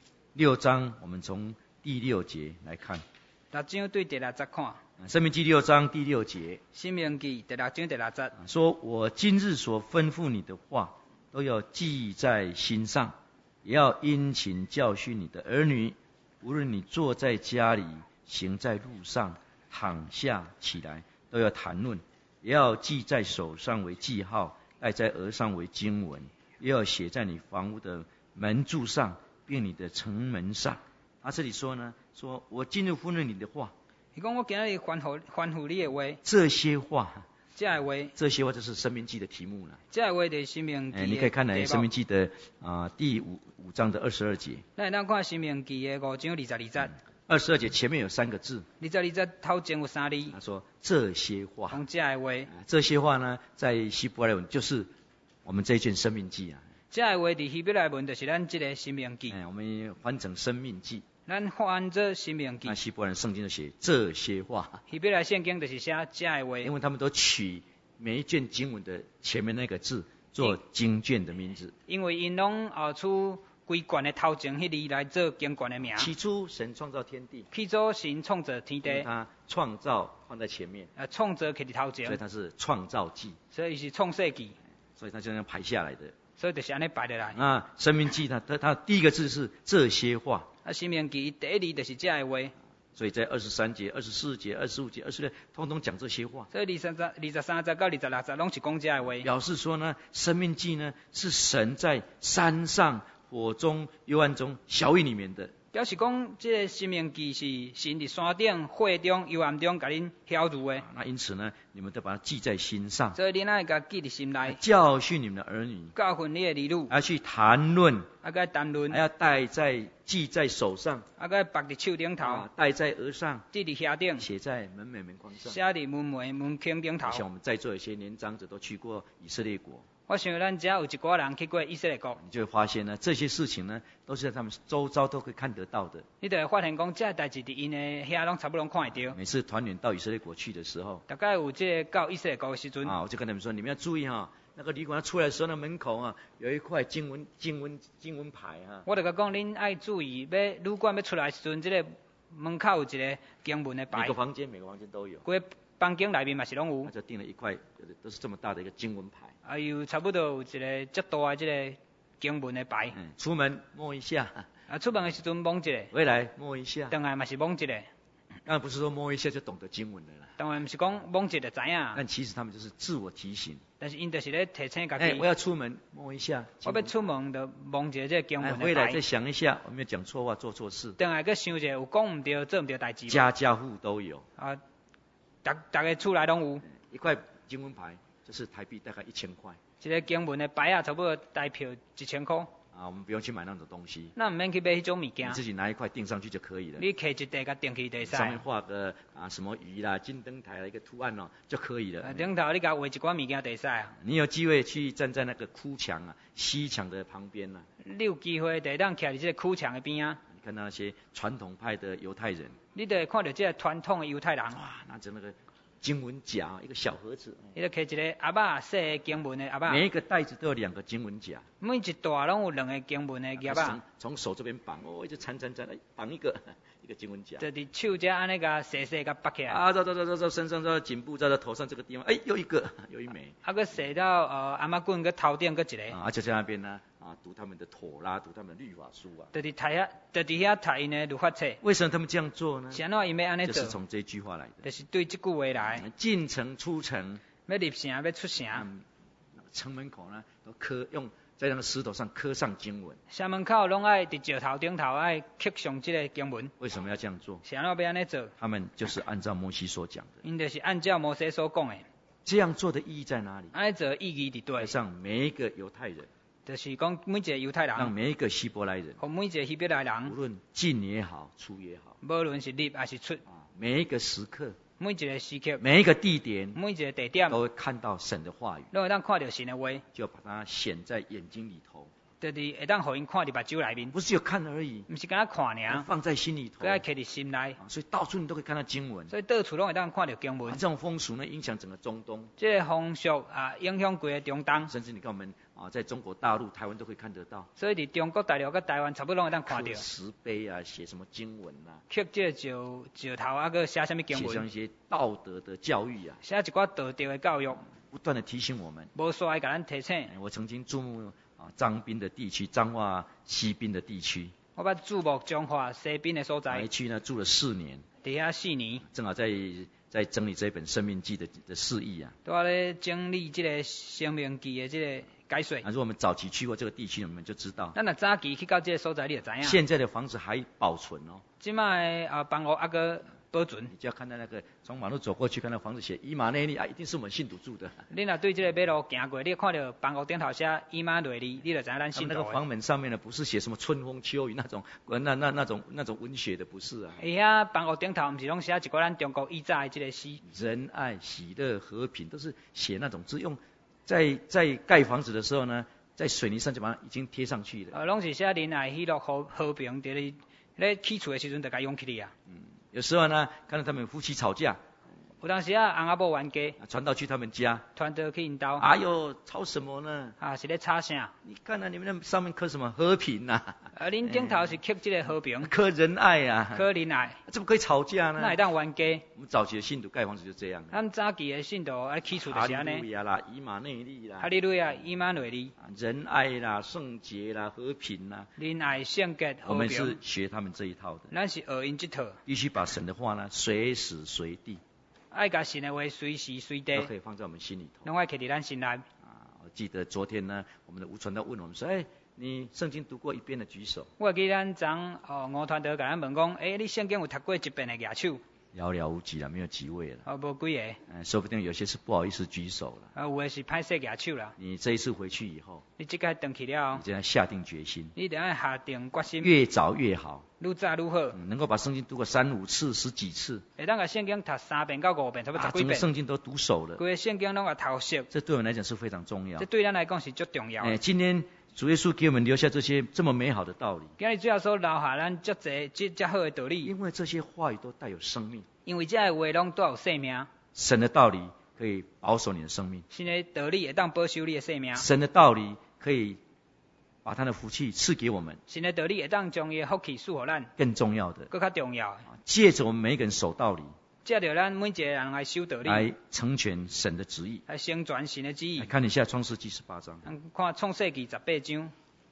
6章我们从第6节来看， ，6章对第6节看。 生命记6章第6节生命记第6章第6节， 说：我今日所吩咐你的话，都要记在心上，也要殷勤教训你的儿女。无论你坐在家里，行在路上，躺下起来，都要谈论，也要记在手上为记号，戴在额上为经文，也要写在你房屋的门柱上，并你的城门上。他这里说呢，说我今日吩咐你的话， 伊讲我今日吩咐你的话， 这些话就是生命记的题目了。 这话就是生命记的。 你可以看来生命记的第5章的22节。 咱会看生命记的5章22节。 22节前面有3个字。 22节头前有3字。 他说这些话。 讲这话。 这些话呢，在希伯来文就是我们这一卷生命记啊。 这话伫希伯来文就是咱这个生命记。 我们翻成生命记。 咱翻做生命记。 那希伯来圣经就写这些话。 希伯来圣经就是写这话。 因为他们都取每一卷经文的前面那个字做经卷的名字。 因为因拢取规卷的头前迄字来做经卷的名。 起初神创造天地。 起初神创造天地。 他创造放在前面。 创造摕伫头前。 所以它是创造记。 所以是创世纪。 所以它就这样排下来的。 所以就是安尼排下来。 那生命记它第一个字是这些话。 生命记第一字就是这话。 所以在23节、24节、25节、26节，通通讲这些话。 所以23节到26节拢是讲这话。 表示说呢，生命记呢是神在山上、火中、幽暗中、小雨里面的。 表示讲，这个生命记是神伫山顶、火中、幽暗中，甲恁晓入的。 那因此呢，你们都把它记在心上。 所以恁爱甲记伫心内。 教训你们的儿女， 教训你的儿女， 要去谈论， 该谈论， 还要记在手上， 该绑伫手顶头， 戴在额上， 记伫鞋顶， 写在门楣门框上， 写伫门框顶头。 像我们在座有些年长者都去过以色列国。 我想咱遮有一寡人去过以色列国， 你就会发现呢，这些事情呢，都是在他们周遭都可以看得到的。 你就会发现讲，这代志伫因的遐拢差不多看会到。 每次团员到以色列国去的时候， 大概有这个到以色列国的时阵， 我就跟他们说，你们要注意哈，那个旅馆出来的时候，那门口啊有一块经文牌啊。 我就讲恁爱注意，旅馆要出来的时阵，这个门口有一个经文的牌。 每个房间都有。 房间内面嘛是拢有。 就订了一块，都是这么大的一个经文牌。 有差不多有一个足大的这个经文的牌。 出门摸一下。 出门的时阵摸一下。 回来摸一下。 回来嘛是摸一下。 当然不是说摸一下就懂得经文了啦。 当然不是讲摸一下就知影。 但其实他们就是自我提醒。 但是因就是咧提醒家己。 我要出门摸一下。 我要出门就摸一下这个经文的牌。 回来再想一下，我没有讲错话，做错事。 回来再想一下，有讲唔对，做唔对代志。 家家户都有。 大家厝内拢有。 一块经文牌就是台币大概1000块。 一个经文的牌啊，差不多代票1000块。 我们不用去买那种东西。 那唔免去买迄种物件。 你自己拿一块钉上去就可以了。 你刻一块，甲钉起就使。 上面画个什么鱼啦、金灯台的一个图案就可以了。 顶头你甲画一寡物件就使啊。 你有机会去站在那个哭墙西墙的旁边你有机会就当徛伫这个哭墙的边啊。 你看到那些传统派的犹太人。 你就会看到这个传统的犹太人。 哇，拿着那个经文夹，一个小盒子。 伊就摕一个盒仔，细的经文的盒仔。 每一个袋子都有2个经文夹。 每一袋拢有2个经文的盒仔。 从手这边绑，一直缠，绑一个经文夹。 就伫手这安尼个细甲绑起来。 走，身上、颈部，在头上这个地方，又一枚。 个细到阿妈棍个头顶个一个。 就在那边呢。读他们的妥拉，读他们的律法书就伫遐读因的律法册。 为什么他们这样做呢？ 是安怎因要安尼做？ 就是从这句话来的。 就是对这句话来。 进城出城。 要入城要出城。 城门口呢，都用在那个石头上刻上经文。 城门口拢爱伫石头顶头爱刻上这个经文。 为什么要这样做？ 是安怎要安尼做？ 他们就是按照摩西所讲的。 因就是按照摩西所讲的。 这样做的意义在哪里？ 安尼做意义伫对。 上每一个犹太人。 就是讲每一个犹太人， 让每一个希伯来人， 和每一个希伯来人， 无论进也好，出也好， 无论是入还是出， 每一个时刻， 每一个时刻， 每一个地点， 每一个地点， 都会看到神的话语， 都会当看到神的话， 就把它显在眼睛里头， 就是会当互因看伫目睭内面， 不是有看而已， 不是敢若看尔， 放在心里头， 搁爱刻伫心内， 所以到处你都可以看到经文， 所以到处拢会当看到经文。 这种风俗呢，影响整个中东， 这个风俗影响规个中东， 甚至你看我们在中国大陆、台湾都可以看得到。 所以伫中国大陆跟台湾差不多拢会当看到。 石碑写什么经文刻这石头搁写什么经文？ 写上一些道德的教育写一寡道德的教育， 不断的提醒我们。 无衰甲咱提醒。 我曾经注目彰滨的地区，彰化西滨的地区。 我捌注目彰化西滨的所在。 一去呢住了4年。 伫遐4年。 正好在整理这本《生命记》的释义都在咧整理这个《生命记》的这个解说。 如果我们早期去过这个地区，我们就知道。 咱若早期去到这个所在，你就知影。 现在的房子还保存现在的房屋个保存。 你就要看到那个从马路走过去，看到房子写以马内利一定是我们信徒住的。 你若对这个马路行过，你看到房屋顶头写以马内利，你就知影咱信徒。 那个房门上面呢，不是写什么春风秋雨那种文学的，不是啊。 遐房屋顶头不是拢写一个咱中国以早的这个诗。 仁爱、喜乐、和平，都是写那种字，用在盖房子的时候呢，在水泥上就把它已经贴上去了。 拢是写仁爱、喜乐、和平，伫咧起厝的时阵就该用起哩啊。 有时候呢，看到他们夫妻吵架， 有当时啊，翁仔某冤家， 传道去他们家， 传到去因兜， 哎呦，吵什么呢？ 是咧吵啥？ 你看啊，你们那上面刻什么和平呐？ 恁顶头是刻这个和平， 刻仁爱啊， 刻仁爱， 怎么可以吵架呢？ 那会当冤家？ 我们早期的信徒盖房子就这样。 咱早期的信徒起厝就是安尼。 哈利路亚啦，以马内利啦， 哈利路亚，以马内利， 仁爱啦，圣洁啦，和平啦， 仁爱、圣洁、 我们和平。 是学他们这一套的。 咱是学因这套。 必须把神的话呢，随时随地， 爱甲神的话随时随地， 都可以放在我们心里头。 拢爱刻伫咱心内。 我记得昨天呢，我们的吴传道问我们说：“哎，你圣经读过一遍的举手。” 我记咱昨吴传道甲咱问讲：“你圣经有读过一遍的举手？” 寥寥无几了，没有几位了。 无几个。 说不定有些是不好意思举手了。 有的是歹势举手啦。 你这一次回去以后， 你这个回去了， 你就要下定决心。 你得要下定决心。 越早越好。 愈早愈好。 能够把圣经读个3、5次、10几次。 会当甲圣经读3遍到5遍，差不多10几遍。 整个圣经都读熟了。 规个圣经拢甲读熟。 这对我们来讲是非常重要。 这对咱来讲是最重要。 今天主耶稣给我们留下这些这么美好的道理。 今日主要说留下咱这好的道理。 因为这些话语都带有生命。 因为这些话拢都有生命。 神的道理可以保守你的生命。 神的道理会当保守你的生命。 神的道理可以把他的福气赐给我们。 神的道理会当将伊的福气赐予咱。 更重要的， 更较重要的， 借着我们每一个人守道理， 借着咱每一个人来守道理， 来成全神的旨意， 来成全神的旨意。 来看一下创世纪18章。 看创世纪18章。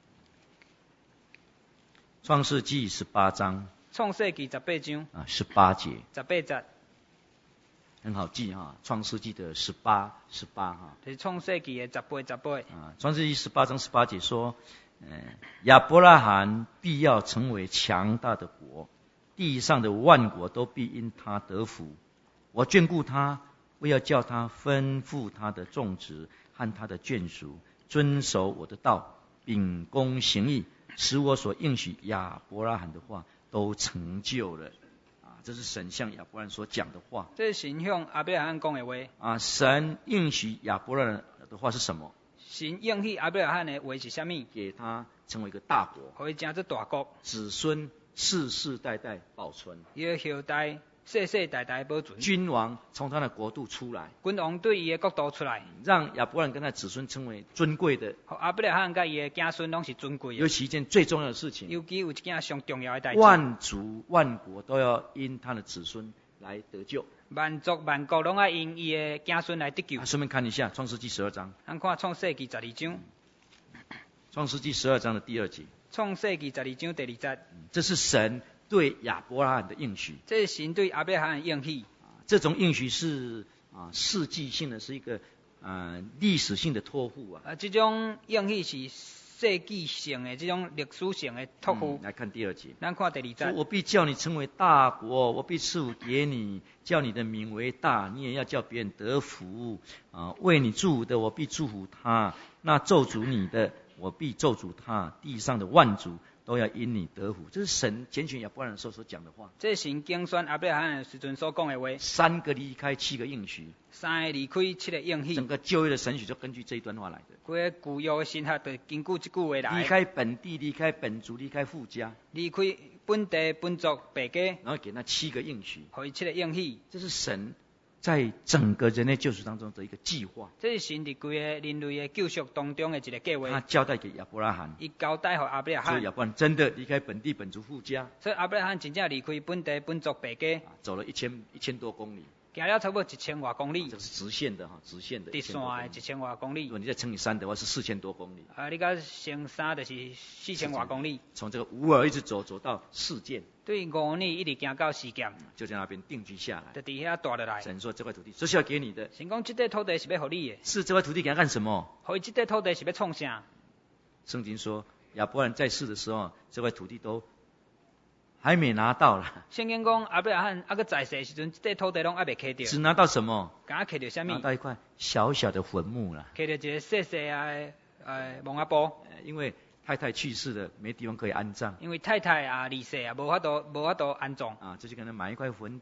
创世纪18章。 创世纪18章。 18节。 18节。 很好记哈，创世纪的18哈。 就是创世纪的18。 创世纪18章18节说，亚伯拉罕必要成为强大的国，地上的万国都必因他得福。我眷顾他，为要叫他吩咐他的种植和他的眷属遵守我的道，秉公行义，使我所应许亚伯拉罕的话都成就了。这是神向亚伯拉罕所讲的话。 这是神向亚伯拉罕讲的话。 神应许亚伯拉罕的话是什么？ 神应许亚伯拉罕的话是什么？ 给他成为一个大国， 可以成做大国， 子孙世世代代保存， 伊的后代世世代代保存。 君王从他的国度出来， 君王对伊的国度出来， 让亚伯拉罕跟他子孙成为尊贵的。 亚伯拉罕甲伊的子孙拢是尊贵的。 尤其一件最重要的事情， 尤其有一件上重要的代志， 万族万国都要因他的子孙来得救。 万族万国拢要因伊的子孙来得救。 顺便看一下创世纪12章。 咱看创世纪12章。 创世纪12章的第2节。 创世纪12章第2节。 这是神对亚伯拉罕的应许。 这是神对亚伯拉罕的应许。 这种应许是世纪性的，是一个历史性的托付这种应许是世纪性的，这种历史性的托付。 来看第2节。 咱看第2节。 我必叫你成为大国，我必赐福给你，叫你的名为大，你也要叫别人得福。为你祝福的，我必祝福他；那咒诅你的，我必咒诅他。地上的万族都要因你得福。这是神拣选亚伯拉罕的时候所讲的话。 这是神拣选亚伯拉罕的时阵所讲的话。 3个离开7个应许。 3个离开7个应许。 整个旧约的神学就根据这一段话来的。 规个旧约的神学就根据这句话来。 离开本地，离开本族，离开父家。 离开本地、本族、爸家。 然后给那7个应许。 给7个应许。 这是神在整个人类救赎当中的一个计划。 这是神在规个人类的救赎当中的一个计划。 他交代给亚伯拉罕。 伊交代给亚伯拉罕。 所以亚伯拉罕真的离开本地、本族、父家。 所以亚伯拉罕真正离开本地、本族、爸家。 走了1000多公里。 行了差不多1000多公里。 这是直线的直线的。 直线的1000多公里。 如果你再乘以3的话，是4000多公里。 你甲乘3就是4000多公里。 从这个乌尔一直走到示剑。 对5年一直行到示剑。就在那边定居下来。 就伫遐住落来。 神说这块土地这是要给你的。 神讲这块土地是要给你的。 是这块土地给他干什么？ 给这块土地是要创啥？ 圣经说亚伯拉罕在世的时候，这块土地都还没拿到了。 圣经讲亚伯拉罕还搁在世的时阵，这块土地拢还没摕到。 只拿到什么？ 敢摕到什么？ 拿到一块小小的坟墓了。 摕到一个细细的墓仔埔。 因为太太去世了，没地方可以安葬。 因为太太离世无法度安葬。 这就可能买一块坟地，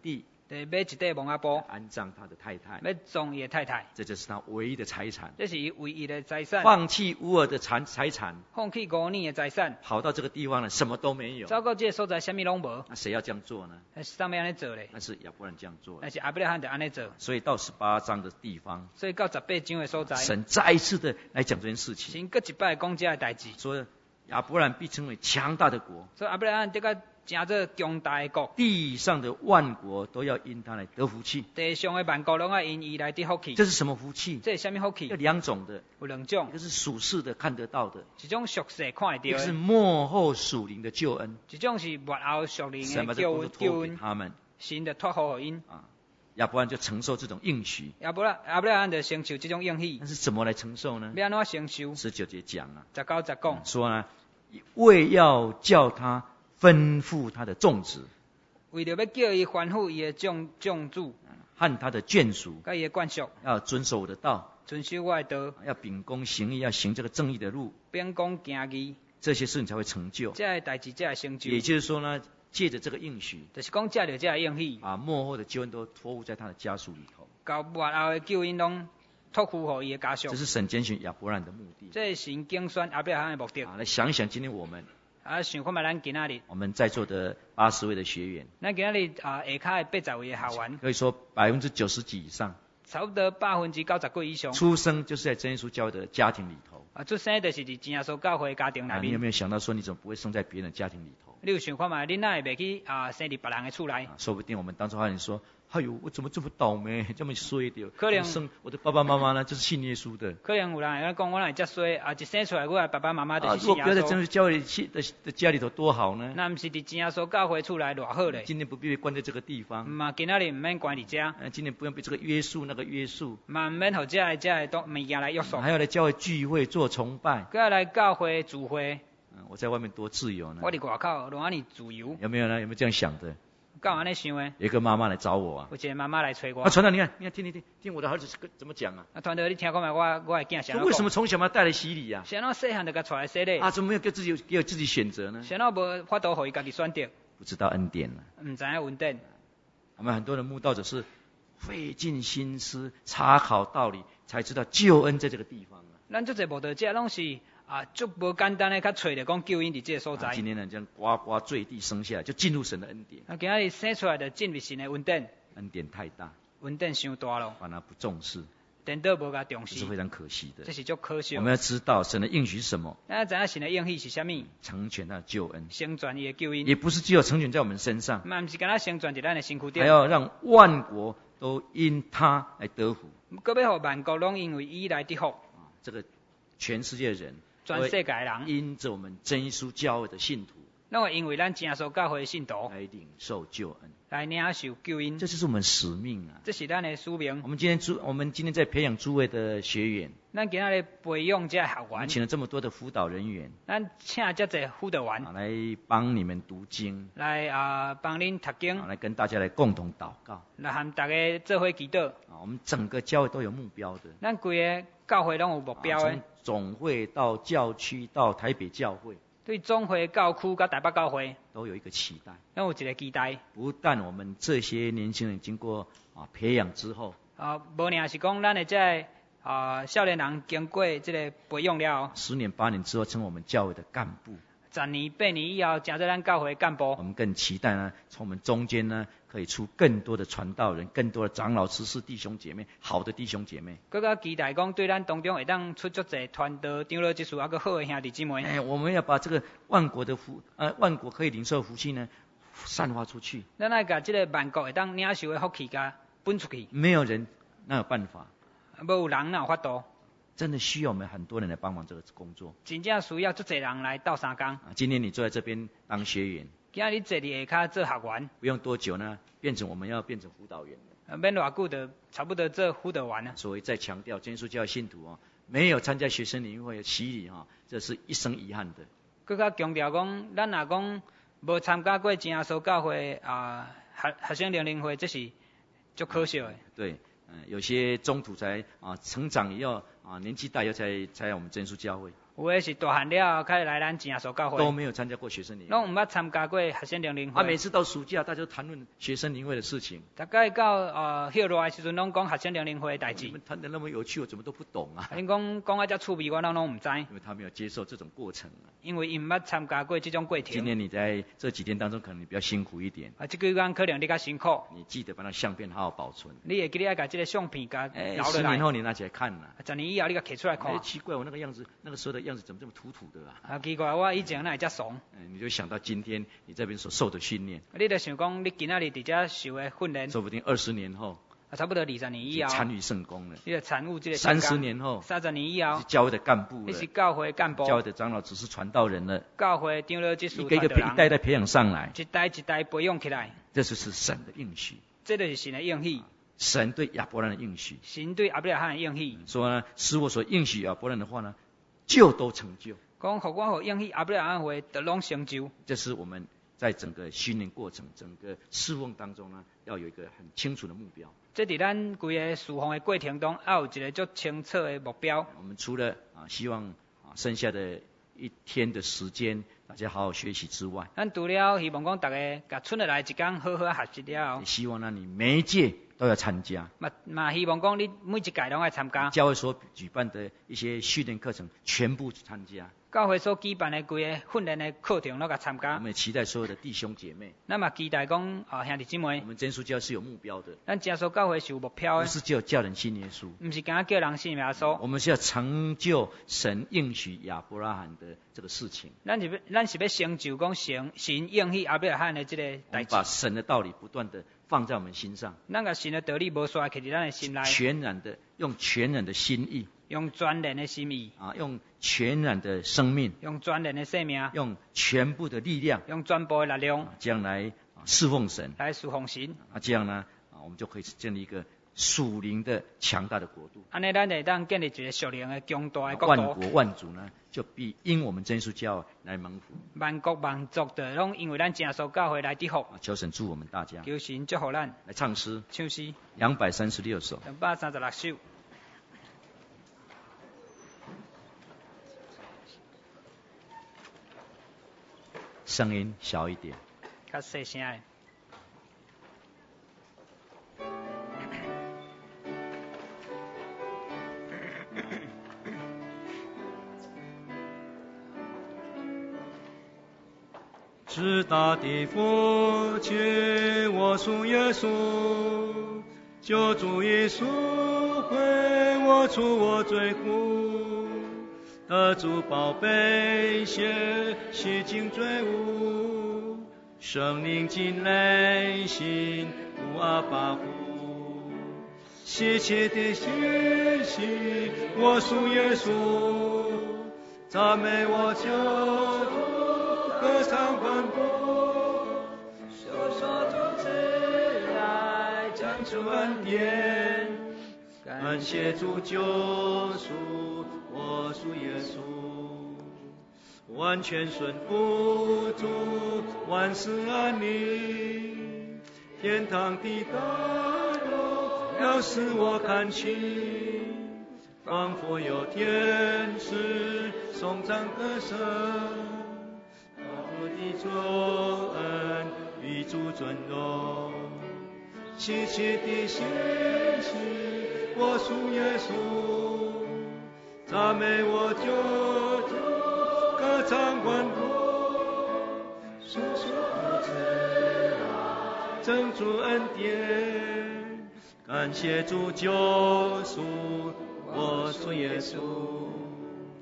得买一块蒙阿布， 安葬他的太太， 要葬伊的太太， 这就是他唯一的财产。 这是伊唯一的财产。 放弃乌尔的财产， 放弃5年的财产， 跑到这个地方了，什么都没有。 走到这个所在，什么拢无。 那谁要这样做呢？ 上面安尼做咧？ 那是亚伯兰这样做的。 但是亚伯拉罕就安尼做。 所以到18章的地方， 所以到18章的所在， 神再一次的来讲这件事情。 神搁一摆讲这个代志， 说亚伯兰必成为强大的国。 所以亚伯拉罕这个成做强大的国， 地上的万国都要因他来得福气。 地上的万国拢要因伊来得福气。 这是什么福气？ 这是什么福气？ 有2种的， 有2种， 一个是属世的看得到的， 一种属世看得到的， 一个是末后属灵的救恩。 一种是末后属灵神把的救这个工作托给恩， 他们， 神就托付给因。 亚伯兰就承受这种应许。 亚伯拉罕就承受这种应许。 但是怎么来承受呢？ 要安怎承受 ？19节讲啊 ，19节讲说呢，为要叫他吩咐他的众子， 为了要叫伊吩咐伊的众主和他的眷属， 甲伊的眷属， 要遵守我的道， 遵守我的道， 要秉公行义，要行这个正义的路， 秉公行义， 这些事情才会成就。 这代志才会成就。 也就是说呢，借着这个应许， 就是讲借着这个应许， 末后的救恩都托付在他的家属里头。 到末后的救恩拢托付给伊的家属。 这是神拣选亚伯兰的目的。 这是神竞选亚伯拉罕的目的。 来想一想，今天我们想看卖咱今仔日， 我们在座的80位的学员， 咱今仔日下骹的80位的学员， 可以说90%几以上， 差不多90%几以上， 出生就是在真耶稣教会的家庭里头。 出生就是伫真耶稣教会的家庭内面。 你有没有想到说，你怎么不会生在别人的家庭里头？ 你有想看卖，恁哪会袂去生伫别人的厝内？ 说不定我们当初还有人说，哎呦，我怎么这么倒霉，这么衰的？ 可能生我的爸爸妈妈呢，就是信耶稣的。 可能有人会讲，我哪会遮衰？一生出来，我的爸爸妈妈就是信耶稣。 如果不要在真耶稣教会的家里头多好呢？ 那不是伫真耶稣教会厝内偌好咧？ 今天不必被关在这个地方。 今仔日唔免关伫遮。 今天不用被这个约束那个约束。 唔免互遮的物件来约束。 还要来教会聚会做崇拜。 还要来教会聚会。 我在外面多自由呢。 我伫外口偌尼自由。 有没有呢？有没有这样想的？ 干嘛安尼想的？ 有一个妈妈来找我啊。 有一个妈妈来催我。 传道，你看，听我的儿子怎么讲啊？ 传道，你听看卖，我的囝啥？ 为什么从小把他带来洗礼啊？ 啥喏细汉就甲带来洗礼？ 怎么没有给自己选择呢？ 啥喏无法度互伊家己选择？ 不知道恩典了。 唔知影恩典。 我们很多的慕道者是费尽心思查考道理，才知道救恩在这个地方啊。 咱做者慕道者拢是足无简单的，较找着讲救恩伫这个所在。 今天呢，这样呱呱坠地生下来，就进入神的恩典。 今仔日生出来就进入神的恩典。 恩典太大， 恩典伤大咯， 反而不重视， 颠倒无甲重视， 这是非常可惜的。 这是足可惜。 我们要知道神的应许是什么？ 咱知影神的应许是啥物？ 成全他的救恩， 成全伊的救恩。 也不是只有成全在我们身上， 嘛，不是干那成全在咱的身躯顶， 还要让万国都因他来得福。 搁要互万国拢因为伊来得福。 这个全世界的人， 全世界人， 因着我们真耶稣教会的信徒， 拢会因为咱真耶稣教会的信徒来领受救恩， 来领受救恩。 这就是我们使命啊！ 这是咱的使命。 我们今天在培养诸位的学员， 咱今日培养这学员， 请了这么多的辅导人员， 咱请这侪辅导员来帮你们读经， 来帮恁读经， 来跟大家来共同祷告， 来和大家做伙祈祷。 我们整个教会都有目标的， 咱规个教会拢有目标的， 从总会到教区到台北教会， 对总会教区甲台北教会都有一个期待， 拢有一个期待。 不但我们这些年轻人经过培养之后， 无尔是讲咱的这少年人经过这个培养了 10年8年之后，成为我们教会的干部。 10年8年以后，成做咱教会的干部。 我们更期待呢，从我们中间呢，可以出更多的传道人，更多的长老、执事弟兄姐妹，好的弟兄姐妹。 更加期待讲，对咱当中会当出足侪传道、长老、执事，还个好的兄弟姊妹。 我们要把这个万国可以领受福气呢，散发出去。 咱来把这个万国会当领受的福气甲分出去。 没有人哪有办法？ 无有人哪有法度？ 真的需要我们很多人来帮忙这个工作。 真正需要足侪人来斗相共。 今天你坐在这边当学员， 今日坐伫下骹做学员， 不用多久呢，我们要变成辅导员了。 免偌久就差不多做辅导员了。 所以再强调，真耶稣教会信徒没有参加学生联谊会的洗礼这是一生遗憾的。 更加强调讲，咱若讲无参加过真耶稣教会学生联谊会，这是足可惜的。 对。有些中途才成长以后年纪大以后才来我们真耶稣教会。 有的是大汉了，开始来咱真耶稣教会， 都没有参加过学生灵会， 拢唔捌参加过学生灵会。 每次到暑假，大家都谈论学生灵会的事情。 大概到休热的时阵，拢讲学生灵会的代志。 你们谈得那么有趣，我怎么都不懂啊？ 恁讲啊，遮趣味，我拢唔知。 因为他没有接受这种过程啊。 因为伊唔捌参加过这种过程。 今天你在这几天当中，可能你比较辛苦一点。 这几天可能你较辛苦。 你记得把那相片好好保存。 你会记得要把这个相片甲留落来。 10年后你拿起来看啦。 10年以后你甲摕出来看。 奇怪，我那个样子，那个时候的样子怎么这么土土的啊？ 奇怪，我以前哪会遮怂？ 你就想到今天你这边所受的训练。 你就想讲，你今仔日伫遮受的训练。 说不定20年后。 差不多20年以后。 参与圣工了。 你就参与这个。 30年后。 30年以后。 是教会的干部了。 你是教会干部。 教会的长老只是传道人了。 教会长老只是一个一代代培养上来。 一代一代培养起来。 这就是神的应许。 这就是神的应许。 神对亚伯兰的应许。 神对亚伯拉罕的应许。 说呢，使我所应许亚伯兰的话呢，就都成就。 讲，互我所应许亚伯拉罕话，都拢成就。 这是我们在整个训练过程、整个侍奉当中呢，要有一个很清楚的目标。 这伫咱规个侍奉的过程中，要有一个足清楚的目标。 我们除了希望剩下的1天的时间，大家好好学习之外， 咱除了希望讲大家甲剩下来一天好好学习了后， 希望呢你每一届都要参加。 嘛希望讲你每一届拢要参加。 教会所举办的一些训练课程，全部参加。 教会所举办的规个训练的课程，拢甲参加。 我们也期待所有的弟兄姐妹。 咱嘛期待讲兄弟姊妹。 我们真耶稣教是有目标的。 咱真耶稣教会是有目标的。 不是只有叫人信耶稣。 不是敢叫人信耶稣。 我们是要成就神应许亚伯拉罕的这个事情。 咱是要成就讲神应许亚伯拉罕的这个代志。 把神的道理不断的放在我们心上。 咱甲神的道理无刷起伫咱的心内。 用全然的心意。 用全然的心意。 用全然的生命。 用全然的生命。 用全部的力量。 用全部的力量。 这样来侍奉神。 来侍奉神。 这样呢，我们就可以建立一个属灵的强大的国度。 安尼咱会当建立一个属灵的强大的国度。 万国万族呢，就必因我们真耶稣教来蒙福。 万国万族的拢因为咱真耶稣教会来得福。 求神祝我们大家。 求神祝福咱。 来唱诗。 唱诗。 236首。 236首。 声音小一点。 较细声的。 至大的父亲，我属耶稣，救主耶稣为我除我罪苦，得主宝贝血洗净罪污，圣灵进内心无阿爸父，希奇的信息，我属耶稣，赞美我救主。歌唱欢呼，说说主自来，讲出恩典，感谢主救赎，我属耶稣，完全顺服主，万事安宁，天堂的大荣耀使我看清，仿佛有天使颂赞歌声。的救恩与主尊荣，希奇的信息，我属耶稣，赞美我救主，歌唱欢呼，诉说自来，赠主恩典，感谢主救赎，我属耶稣。